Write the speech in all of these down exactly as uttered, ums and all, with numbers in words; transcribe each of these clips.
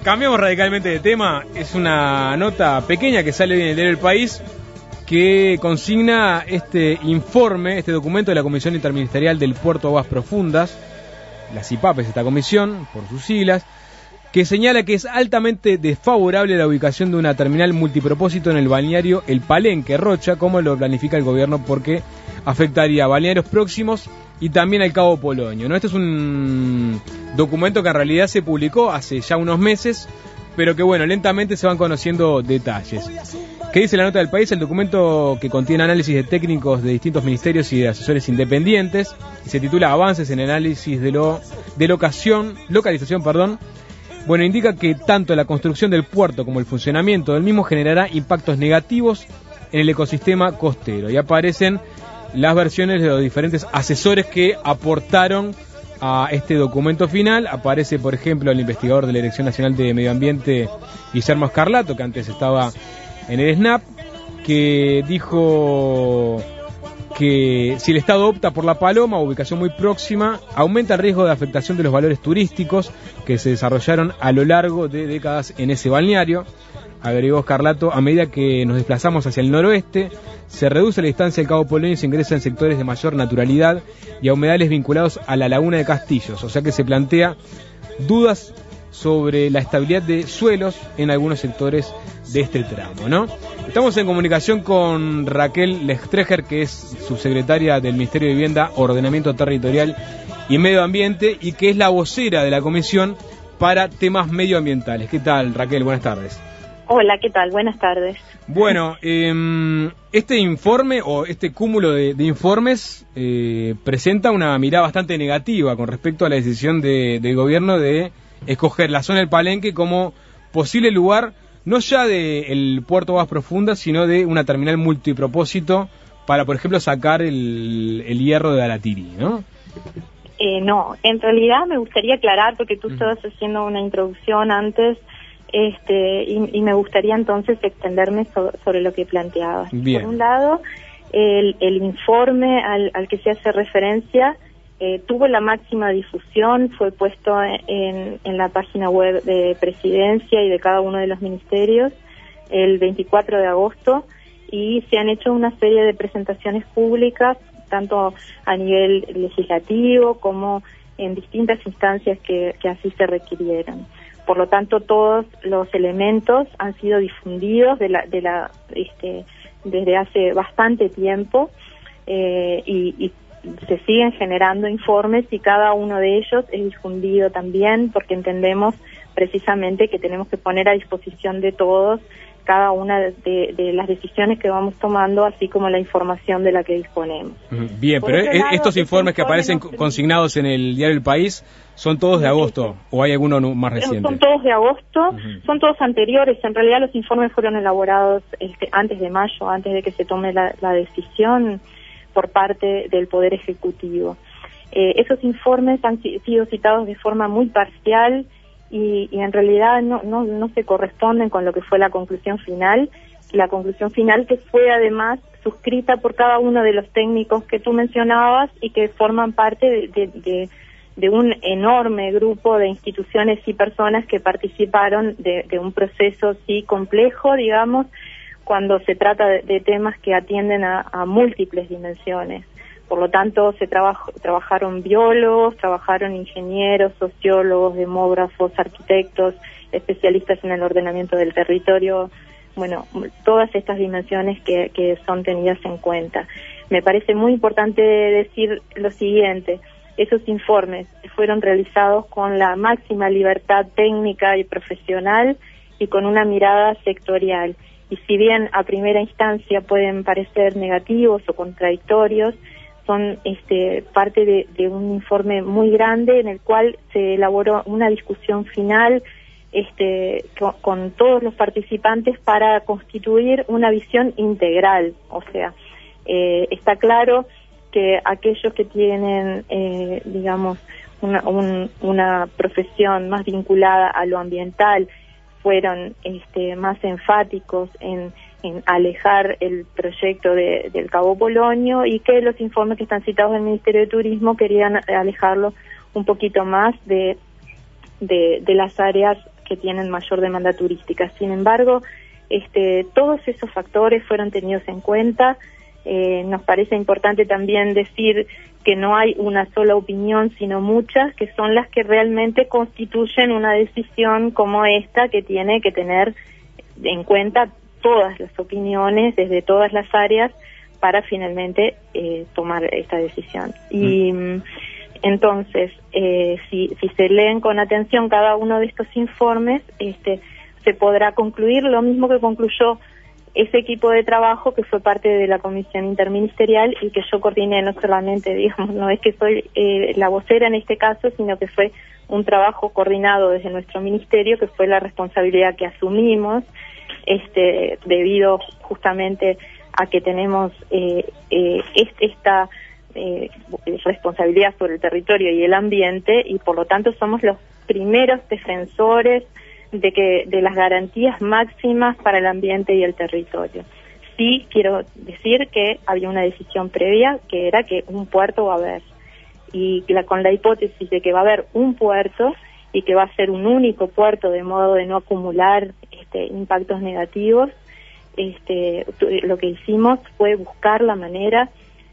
Cambiamos radicalmente de tema. Es una nota pequeña que sale en el diario El País que consigna este informe, este documento de la Comisión Interministerial del Puerto de Aguas Profundas, la C I P A P es esta comisión, por sus siglas, que señala que es altamente desfavorable la ubicación de una terminal multipropósito en el balneario El Palenque, Rocha, como lo planifica el gobierno, porque afectaría a balnearios próximos y también al Cabo Polonio, ¿no? Este es un documento que en realidad se publicó hace ya unos meses, pero que bueno, lentamente se van conociendo detalles. ¿Qué dice la nota del País? El documento, que contiene análisis de técnicos de distintos ministerios y de asesores independientes, y se titula Avances en análisis de lo de locación, localización, perdón. Bueno, indica que tanto la construcción del puerto como el funcionamiento del mismo generará impactos negativos en el ecosistema costero. Y aparecen las versiones de los diferentes asesores que aportaron a este documento final. Aparece, por ejemplo, el investigador de la Dirección Nacional de Medio Ambiente, Guillermo Scarlato, que antes estaba en el S N A P, que dijo que si el Estado opta por La Paloma, ubicación muy próxima, aumenta el riesgo de afectación de los valores turísticos que se desarrollaron a lo largo de décadas en ese balneario. Agregó Scarlato, a medida que nos desplazamos hacia el noroeste, se reduce la distancia del Cabo Polonio y se ingresa en sectores de mayor naturalidad y a humedales vinculados a la laguna de Castillos, o sea que se plantea dudas sobre la estabilidad de suelos en algunos sectores de este tramo, ¿no? Estamos en comunicación con Raquel Lestreger, que es subsecretaria del Ministerio de Vivienda, Ordenamiento Territorial y Medio Ambiente, y que es la vocera de la Comisión para temas medioambientales. ¿Qué tal, Raquel? Buenas tardes. Hola, ¿qué tal? Buenas tardes. Bueno, eh, este informe o este cúmulo de, de informes eh, presenta una mirada bastante negativa con respecto a la decisión de, del gobierno de escoger la zona del Palenque como posible lugar, no ya del puerto de Aguas Profundas, sino de una terminal multipropósito para, por ejemplo, sacar el, el hierro de Alatiri, ¿no? Eh, no, en realidad me gustaría aclarar, porque tú uh-huh. estabas haciendo una introducción antes, este y, y me gustaría entonces extenderme so, sobre lo que planteabas. Bien. Por un lado, el, el informe al, al que se hace referencia eh, tuvo la máxima difusión, fue puesto en, en la página web de Presidencia y de cada uno de los ministerios el veinticuatro de agosto, y se han hecho una serie de presentaciones públicas, tanto a nivel legislativo como en distintas instancias que, que así se requirieron. Por lo tanto, todos los elementos han sido difundidos de la, de la, este, desde hace bastante tiempo eh, y, y se siguen generando informes, y cada uno de ellos es difundido también, porque entendemos precisamente que tenemos que poner a disposición de todos cada una de, de las decisiones que vamos tomando, así como la información de la que disponemos. Bien, Por pero lado, estos informes que aparecen no, consignados en el diario El País, ¿son todos de agosto o hay alguno más reciente? Son todos de agosto, uh-huh. son todos anteriores. En realidad los informes fueron elaborados este, antes de mayo, antes de que se tome la, la decisión por parte del Poder Ejecutivo. Eh, esos informes han sido citados de forma muy parcial, Y, y en realidad no, no, no se corresponden con lo que fue la conclusión final, la conclusión final que fue además suscrita por cada uno de los técnicos que tú mencionabas y que forman parte de, de, de, de un enorme grupo de instituciones y personas que participaron de, de un proceso sí complejo, digamos, cuando se trata de, de temas que atienden a, a múltiples dimensiones. Por lo tanto, se trabajó, trabajaron biólogos, trabajaron ingenieros, sociólogos, demógrafos, arquitectos, especialistas en el ordenamiento del territorio, bueno, todas estas dimensiones que, que son tenidas en cuenta. Me parece muy importante decir lo siguiente: esos informes fueron realizados con la máxima libertad técnica y profesional y con una mirada sectorial. Y si bien a primera instancia pueden parecer negativos o contradictorios, son este, parte de, de un informe muy grande en el cual se elaboró una discusión final este, con, con todos los participantes para constituir una visión integral. O sea, eh, está claro que aquellos que tienen, eh, digamos, una, un, una profesión más vinculada a lo ambiental fueron este, más enfáticos en en alejar el proyecto de, del Cabo Polonio, y que los informes que están citados en el Ministerio de Turismo querían alejarlo un poquito más de, de, de las áreas que tienen mayor demanda turística. Sin embargo, este, todos esos factores fueron tenidos en cuenta. Eh, nos parece importante también decir que no hay una sola opinión, sino muchas, que son las que realmente constituyen una decisión como esta, que tiene que tener en cuenta todas las opiniones desde todas las áreas para finalmente eh, tomar esta decisión. Y mm. entonces, eh, si, si se leen con atención cada uno de estos informes, este, se podrá concluir lo mismo que concluyó ese equipo de trabajo que fue parte de la comisión interministerial y que yo coordiné, no solamente, digamos, no es que soy eh, la vocera en este caso, sino que fue un trabajo coordinado desde nuestro ministerio, que fue la responsabilidad que asumimos, este, debido justamente a que tenemos eh, eh, esta eh, responsabilidad sobre el territorio y el ambiente, y por lo tanto somos los primeros defensores de que de las garantías máximas para el ambiente y el territorio. Sí quiero decir que había una decisión previa, que era que un puerto va a haber, y la, con la hipótesis de que va a haber un puerto y que va a ser un único puerto, de modo de no acumular este, impactos negativos, este, lo que hicimos fue buscar la manera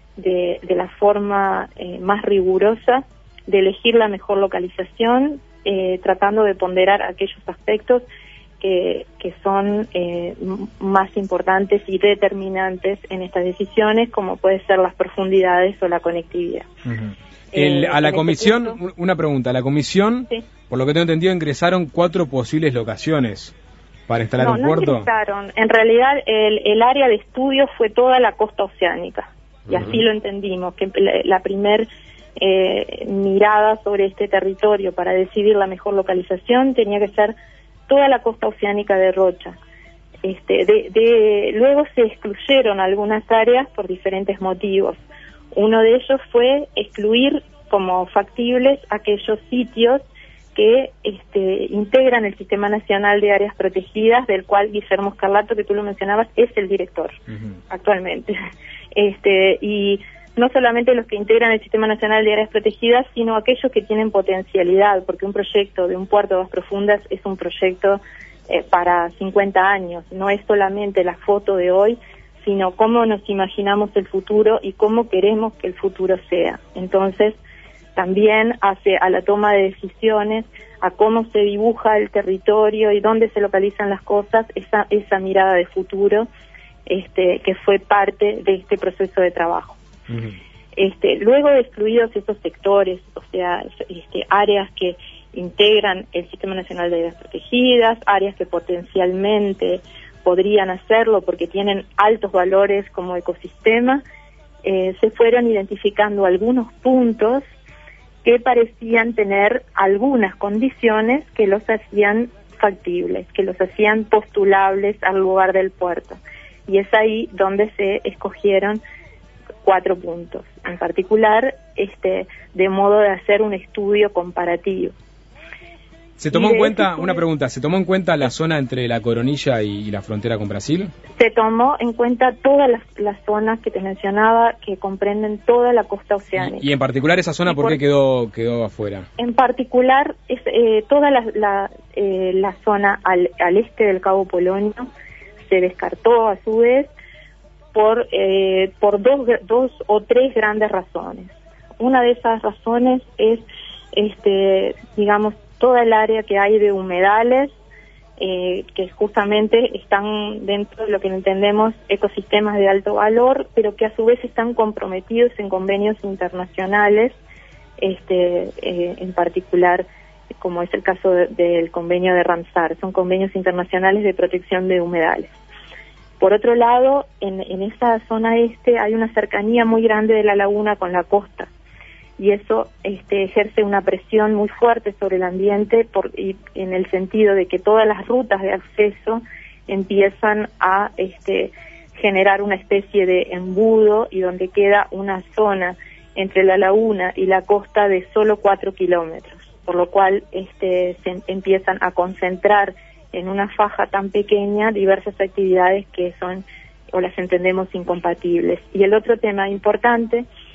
de, de la forma eh, más rigurosa de elegir la mejor localización, Eh, tratando de ponderar aquellos aspectos que, que son eh, más importantes y determinantes en estas decisiones, como puede ser las profundidades o la conectividad. Uh-huh. El, eh, a la comisión, este punto, una pregunta, a la comisión, sí. Por lo que tengo entendido, ingresaron cuatro posibles locaciones para instalar no, un no puerto. No ingresaron, en realidad el, el área de estudio fue toda la costa oceánica, y uh-huh. así lo entendimos, que la, la primer Eh, mirada sobre este territorio para decidir la mejor localización tenía que ser toda la costa oceánica de Rocha. Este, de, de, luego se excluyeron algunas áreas por diferentes motivos. Uno de ellos fue excluir como factibles aquellos sitios que este, integran el Sistema Nacional de Áreas Protegidas, del cual Guillermo Scarlato, que tú lo mencionabas, es el director uh-huh. actualmente. Este, y no solamente los que integran el Sistema Nacional de Áreas Protegidas, sino aquellos que tienen potencialidad, porque un proyecto de un puerto de aguas profundas es un proyecto eh, para cincuenta años, no es solamente la foto de hoy, sino cómo nos imaginamos el futuro y cómo queremos que el futuro sea. Entonces, también hace a la toma de decisiones, a cómo se dibuja el territorio y dónde se localizan las cosas, esa, esa mirada de futuro este, que fue parte de este proceso de trabajo. Uh-huh. Este, luego de excluidos esos sectores, o sea, este, áreas que integran el Sistema Nacional de Áreas Protegidas, áreas que potencialmente podrían hacerlo porque tienen altos valores como ecosistema, eh, se fueron identificando algunos puntos que parecían tener algunas condiciones que los hacían factibles, que los hacían postulables al lugar del puerto. Y es ahí donde se escogieron cuatro puntos, en particular, este, de modo de hacer un estudio comparativo. ¿Se tomó en cuenta, una pregunta, ¿se tomó en cuenta la zona entre la Coronilla y la frontera con Brasil? Se tomó en cuenta todas las, las zonas que te mencionaba, que comprenden toda la costa oceánica. Y, y en particular esa zona, ¿por, ¿por qué quedó quedó afuera? En particular, es, eh, toda la, la, eh, la zona al, al este del Cabo Polonio se descartó a su vez, por eh, por dos dos o tres grandes razones. Una de esas razones es este digamos toda el área que hay de humedales eh, que justamente están dentro de lo que entendemos ecosistemas de alto valor, pero que a su vez están comprometidos en convenios internacionales, este eh, en particular como es el caso de, del convenio de Ramsar, son convenios internacionales de protección de humedales. Por otro lado, en, en esa zona este hay una cercanía muy grande de la laguna con la costa, y eso este, ejerce una presión muy fuerte sobre el ambiente por, y, en el sentido de que todas las rutas de acceso empiezan a este, generar una especie de embudo, y donde queda una zona entre la laguna y la costa de solo cuatro kilómetros, por lo cual este, se empiezan a concentrar en una faja tan pequeña diversas actividades que son o las entendemos incompatibles. Y el otro tema importante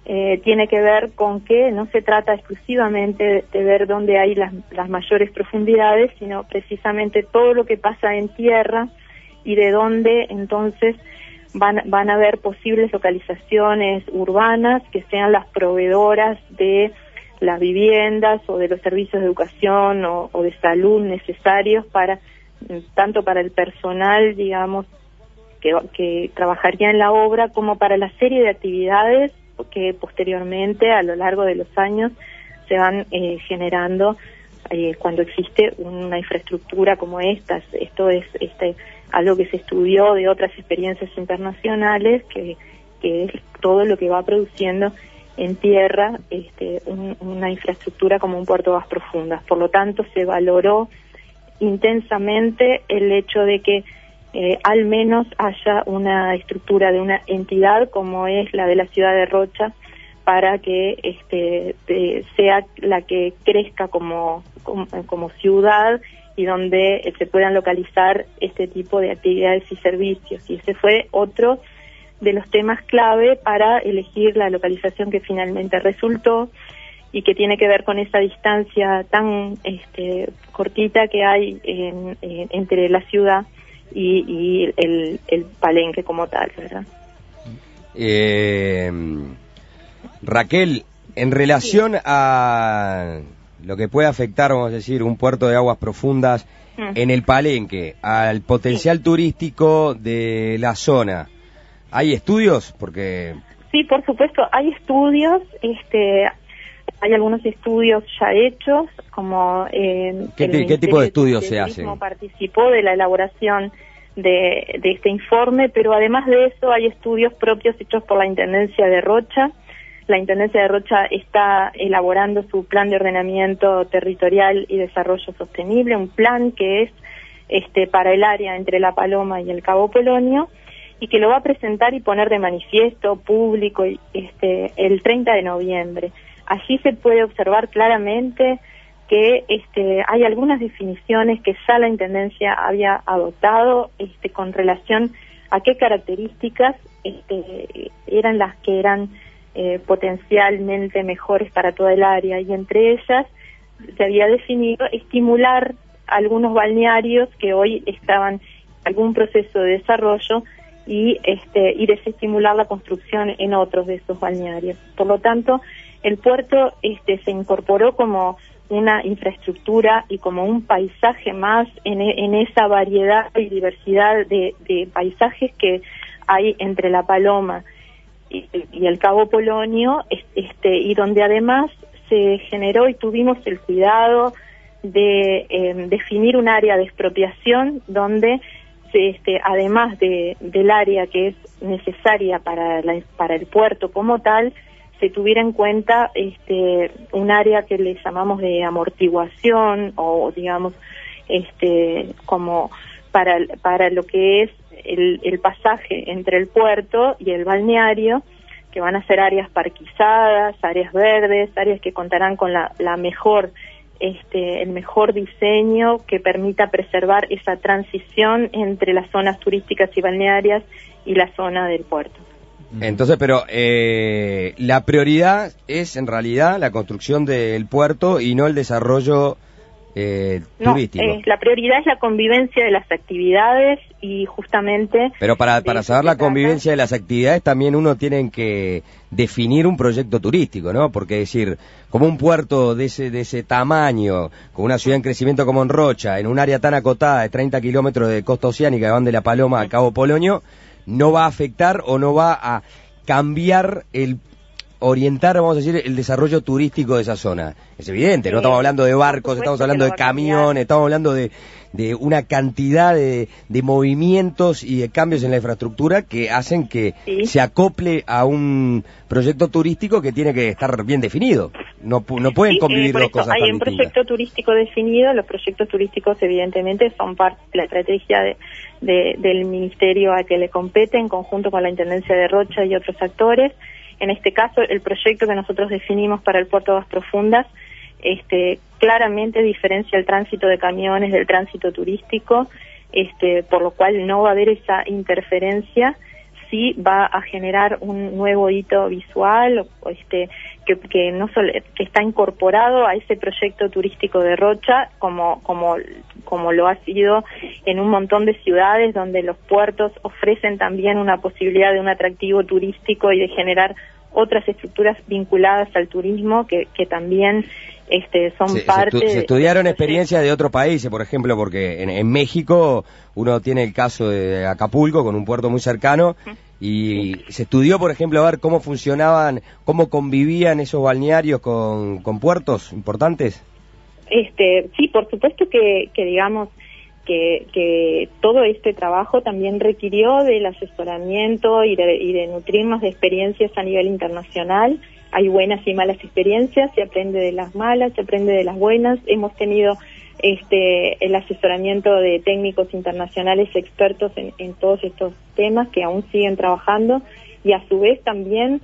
eh, tiene que ver con que no se trata exclusivamente de, de ver dónde hay las, las mayores profundidades, sino precisamente todo lo que pasa en tierra y de dónde entonces van, van a haber posibles localizaciones urbanas que sean las proveedoras de las viviendas o de los servicios de educación o, o de salud necesarios para, tanto para el personal, digamos, que, que trabajaría en la obra, como para la serie de actividades que posteriormente, a lo largo de los años, se van eh, generando eh, cuando existe una infraestructura como esta. Esto es este algo que se estudió de otras experiencias internacionales, que, que es todo lo que va produciendo en tierra este, un, una infraestructura como un puerto de aguas profundas. Por lo tanto, se valoró intensamente el hecho de que Eh, al menos haya una estructura de una entidad como es la de la ciudad de Rocha, para que este de, sea la que crezca como, como, como ciudad y donde se puedan localizar este tipo de actividades y servicios. Y ese fue otro de los temas clave para elegir la localización que finalmente resultó, y que tiene que ver con esa distancia tan este, cortita que hay en, en, entre la ciudad y, y el, el Palenque como tal, ¿verdad? Eh, Raquel, en relación sí. a lo que puede afectar, vamos a decir, un puerto de aguas profundas mm. en el Palenque, al potencial sí. turístico de la zona, ¿hay estudios? Porque sí, por supuesto, hay estudios, este, hay algunos estudios ya hechos, como eh, ¿Qué, el ¿qué tipo de estudios de se hacen? Participó de la elaboración de, de este informe, pero además de eso hay estudios propios hechos por la Intendencia de Rocha. La Intendencia de Rocha está elaborando su plan de ordenamiento territorial y desarrollo sostenible, un plan que es este para el área entre La Paloma y el Cabo Polonio, y que lo va a presentar y poner de manifiesto público este el treinta de noviembre. Allí se puede observar claramente que este, hay algunas definiciones que ya la Intendencia había adoptado este, con relación a qué características este, eran las que eran eh, potencialmente mejores para toda el área, y entre ellas se había definido estimular algunos balnearios que hoy estaban en algún proceso de desarrollo y, este, y desestimular la construcción en otros de esos balnearios. Por lo tanto, el puerto este, se incorporó como una infraestructura y como un paisaje más en, en esa variedad y diversidad de, de paisajes que hay entre La Paloma y, y el Cabo Polonio, este, y donde además se generó y tuvimos el cuidado de eh, definir un área de expropiación donde se, este, además de, del área que es necesaria para, la, para el puerto como tal, se tuviera en cuenta este un área que le llamamos de amortiguación, o digamos este como para para lo que es el, el pasaje entre el puerto y el balneario, que van a ser áreas parquizadas, áreas verdes, áreas que contarán con la, la mejor este el mejor diseño que permita preservar esa transición entre las zonas turísticas y balnearias y la zona del puerto. Entonces, pero eh, la prioridad es en realidad la construcción del puerto y no el desarrollo eh, no, turístico. Eh, la prioridad es la convivencia de las actividades y justamente... Pero para, para saber la convivencia de las actividades también uno tiene que definir un proyecto turístico, ¿no? Porque decir, como un puerto de ese, de ese tamaño, con una ciudad en crecimiento como en Rocha, en un área tan acotada de treinta kilómetros de costa oceánica que van de La Paloma a Cabo Polonio, no va a afectar o no va a cambiar el orientar, vamos a decir, el desarrollo turístico de esa zona. Es evidente, no estamos hablando de barcos, estamos hablando de camiones, estamos hablando de, de una cantidad de, de movimientos y de cambios en la infraestructura que hacen que sí. se acople a un proyecto turístico que tiene que estar bien definido. No, no pueden sí, convivir eh, dos cosas tan distintas. Hay un distintas. proyecto turístico definido, los proyectos turísticos evidentemente son parte de la estrategia de, de, del ministerio a que le compete en conjunto con la Intendencia de Rocha y otros actores. En este caso, el proyecto que nosotros definimos para el puerto de Aguas Profundas este, claramente diferencia el tránsito de camiones del tránsito turístico, este, por lo cual no va a haber esa interferencia. sí va a generar un nuevo hito visual, o este, que, que no solo, que está incorporado a ese proyecto turístico de Rocha, como, como, como lo ha sido en un montón de ciudades donde los puertos ofrecen también una posibilidad de un atractivo turístico y de generar otras estructuras vinculadas al turismo que, que también este, son se, parte... Se, estu se estudiaron de experiencias de otros países, por ejemplo, porque en, en México uno tiene el caso de Acapulco, con un puerto muy cercano, y se estudió, por ejemplo, a ver cómo funcionaban, cómo convivían esos balnearios con, con puertos importantes. Este, sí, por supuesto que, que digamos... Que, que todo este trabajo también requirió del asesoramiento y de, y de nutrirnos de experiencias a nivel internacional. Hay buenas y malas experiencias, se aprende de las malas, se aprende de las buenas. Hemos tenido este el asesoramiento de técnicos internacionales expertos en, en todos estos temas que aún siguen trabajando, y a su vez también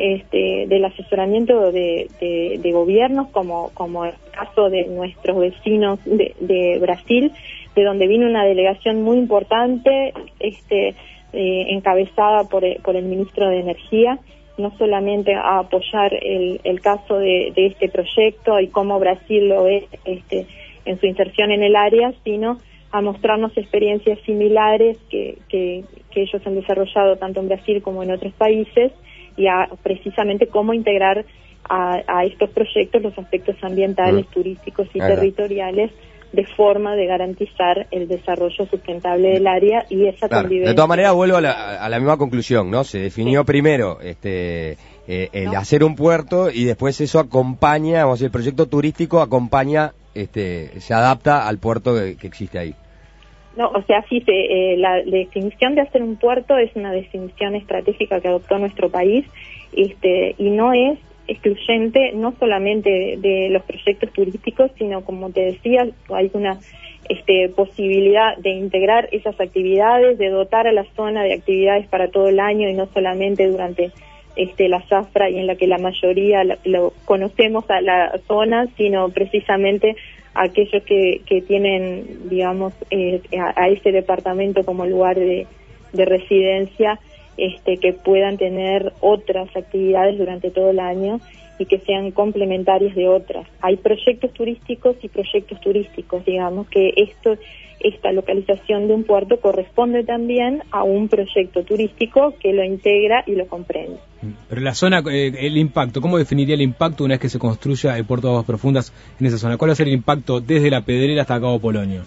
este del asesoramiento de, de, de gobiernos, como, como el caso de nuestros vecinos de, de Brasil, de donde vino una delegación muy importante, este, eh, encabezada por el, por el ministro de Energía, no solamente a apoyar el, el caso de, de este proyecto y cómo Brasil lo ve este, en su inserción en el área, sino a mostrarnos experiencias similares que, que, que ellos han desarrollado tanto en Brasil como en otros países, y a precisamente cómo integrar a, a estos proyectos los aspectos ambientales, mm. turísticos y claro. territoriales, de forma de garantizar el desarrollo sustentable del área y esa claro. convivencia. De todas maneras, vuelvo a la, a la misma conclusión, ¿no? Se definió sí. primero este eh, el ¿No? hacer un puerto, y después eso acompaña, vamos a decir, el proyecto turístico acompaña, este se adapta al puerto que, que existe ahí. No, o sea, sí, se, eh, la definición de hacer un puerto es una definición estratégica que adoptó nuestro país, este y no es excluyente no solamente de, de los proyectos turísticos, sino, como te decía, hay una este, posibilidad de integrar esas actividades, de dotar a la zona de actividades para todo el año y no solamente durante este, la zafra, y en la que la mayoría la, lo conocemos a la zona, sino precisamente aquellos que, que tienen, digamos, eh, a, a ese departamento como lugar de, de residencia, Este, que puedan tener otras actividades durante todo el año y que sean complementarias de otras. Hay proyectos turísticos y proyectos turísticos, digamos que esto, esta localización de un puerto corresponde también a un proyecto turístico que lo integra y lo comprende. Pero la zona, eh, el impacto, ¿cómo definiría el impacto una vez que se construya el puerto de Aguas Profundas en esa zona? ¿Cuál va a ser el impacto desde La Pedrera hasta Cabo Polonio?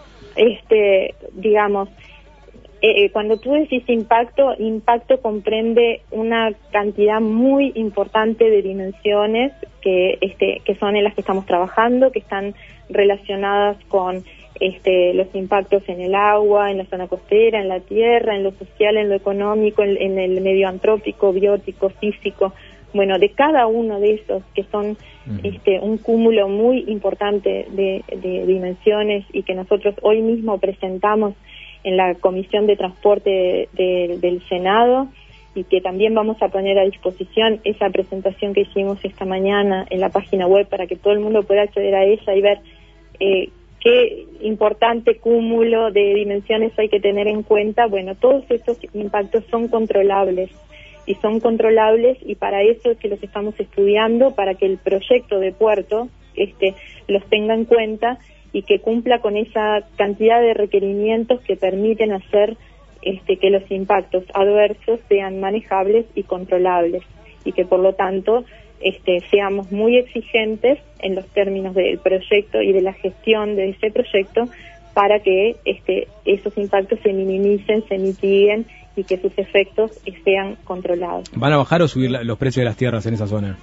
Este, digamos, Eh, cuando tú decís impacto, impacto comprende una cantidad muy importante de dimensiones que este que son en las que estamos trabajando, que están relacionadas con este los impactos en el agua, en la zona costera, en la tierra, en lo social, en lo económico, en, en el medio antrópico, biótico, físico. Bueno, de cada uno de esos, que son uh-huh. este un cúmulo muy importante de, de dimensiones, y que nosotros hoy mismo presentamos en la Comisión de Transporte de, de, del Senado, y que también vamos a poner a disposición esa presentación que hicimos esta mañana en la página web para que todo el mundo pueda acceder a ella y ver eh, qué importante cúmulo de dimensiones hay que tener en cuenta. Bueno, todos estos impactos son controlables, y son controlables, y para eso es que los estamos estudiando, para que el proyecto de puerto este los tenga en cuenta y que cumpla con esa cantidad de requerimientos que permiten hacer este, que los impactos adversos sean manejables y controlables, y que por lo tanto este, seamos muy exigentes en los términos del proyecto y de la gestión de ese proyecto, para que este, esos impactos se minimicen, se mitiguen y que sus efectos sean controlados. ¿Van a bajar o subir la, los precios de las tierras en esa zona?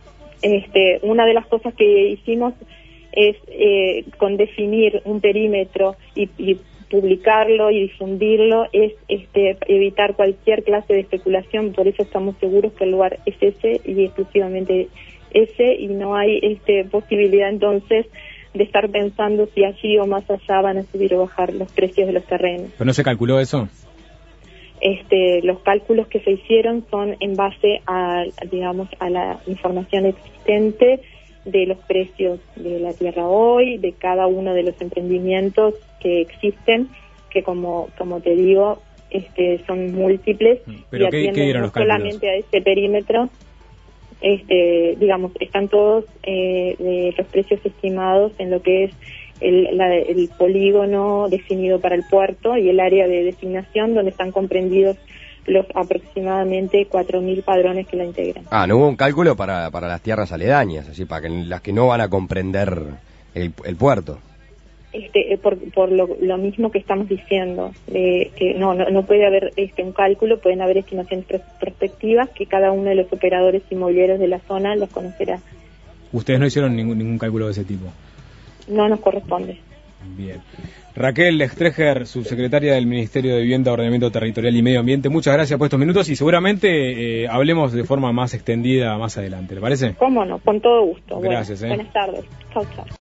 Este, una de las cosas que hicimos es eh, con definir un perímetro y, y publicarlo y difundirlo, es este, evitar cualquier clase de especulación. Por eso estamos seguros que el lugar es ese y exclusivamente ese, y no hay este, posibilidad entonces de estar pensando si allí o más allá van a subir o bajar los precios de los terrenos. ¿Pero no se calculó eso? Este, los cálculos que se hicieron son en base a, digamos, a la información existente de los precios de la tierra hoy, de cada uno de los emprendimientos que existen, que como como te digo, este, son múltiples ¿Pero y qué, atienden qué dieron no los cálculos? solamente a ese perímetro. Este, digamos, están todos eh, de los precios estimados en lo que es el, la, el polígono definido para el puerto y el área de designación donde están comprendidos los aproximadamente cuatro mil padrones que la integran. Ah, no hubo un cálculo para, para las tierras aledañas, así para que las que no van a comprender el, el puerto. Este, por, por lo, lo mismo que estamos diciendo, eh, que no, no no puede haber este un cálculo, pueden haber estimaciones pros, prospectivas que cada uno de los operadores inmobiliarios de la zona los conocerá. Ustedes no hicieron ningún, ningún cálculo de ese tipo. No nos corresponde. Bien. Raquel Lextreger, subsecretaria del Ministerio de Vivienda, Ordenamiento Territorial y Medio Ambiente, muchas gracias por estos minutos y seguramente eh, hablemos de forma más extendida más adelante, ¿le parece? Cómo no, con todo gusto. Gracias. Bueno, eh. buenas tardes. Chau, chau.